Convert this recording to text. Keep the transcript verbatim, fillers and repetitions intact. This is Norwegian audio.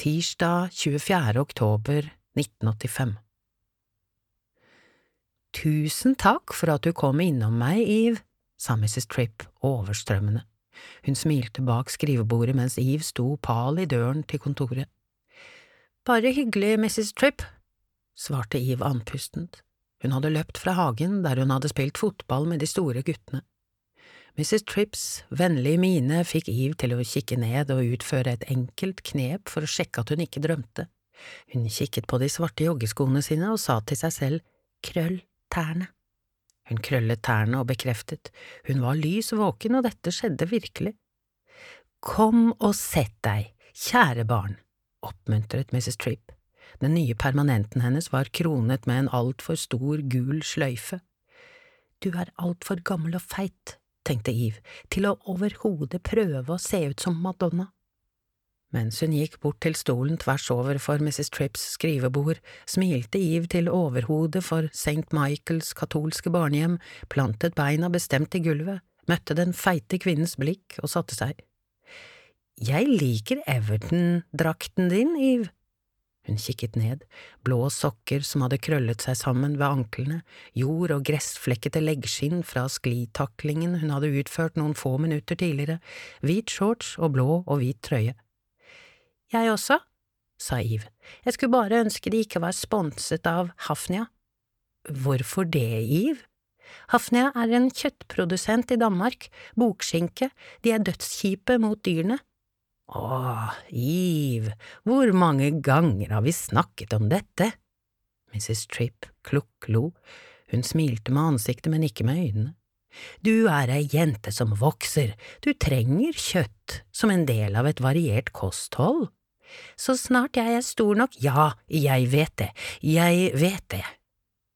Tirsdag tjuefjerde oktober nitten åttifem. Tusen takk for at du kom innom meg, Eve, sa missus Tripp overstrømmende. Hun smilte bak skrivebordet mens Eve sto pal i døren til kontoret. Bare hyggelig, missus Tripp, svarte Eve andpustent. Hun hadde løpt fra hagen der hun hadde spilt fotball med de store guttene. missus Tripps vennlige mine fikk Eve til å kikke ned og utføre et enkelt knep for å sjekke at hun ikke drømte. Hun kikket på de svarte joggeskoene sine og sa til seg selv, krøll tærne. Hun krøllet tærne og bekreftet. Hun var lys våken, og dette skjedde virkelig. Kom og sett deg, kjære barn, oppmuntret missus Tripp. Den nye permanenten hennes var kronet med en alt for stor gul sløyfe. Du er alt for gammel og feit, tenkte Eve, til å overhodet prøve å se ut som Madonna. Mens hun gikk bort til stolen tvers over for missus Tripps skrivebord, smilte Eve til overhodet for Saint Michaels katolske barnehjem, plantet beina bestemt i gulvet, møtte den feite kvinnens blikk og satte seg. Jeg liker Everton-drakten din, Eve. Hun kikket ned, blå sokker som hadde krøllet seg sammen ved anklene, jord- og gressflekkete leggskinn fra sklitaklingen hun hadde utført noen få minutter tidligere, hvit shorts og blå og hvit trøye. Jeg også, sa Eve. Jeg skulle bare ønske de ikke var sponset av Hafnia. Hvorfor det, Eve? Hafnia er en kjøttprodusent i Danmark, bokskinke, de er dødskjipe mot dyrene. Åh, Eve, hvor mange ganger har vi snakket om dette? missus Tripp klukk-lo. Hun smilte med ansiktet, men ikke med øynene. Du er ei jente som vokser, du trenger kjøtt som en del av et variert kosthold. Så snart jeg er stor nok, ja, jeg vet det, jeg vet det,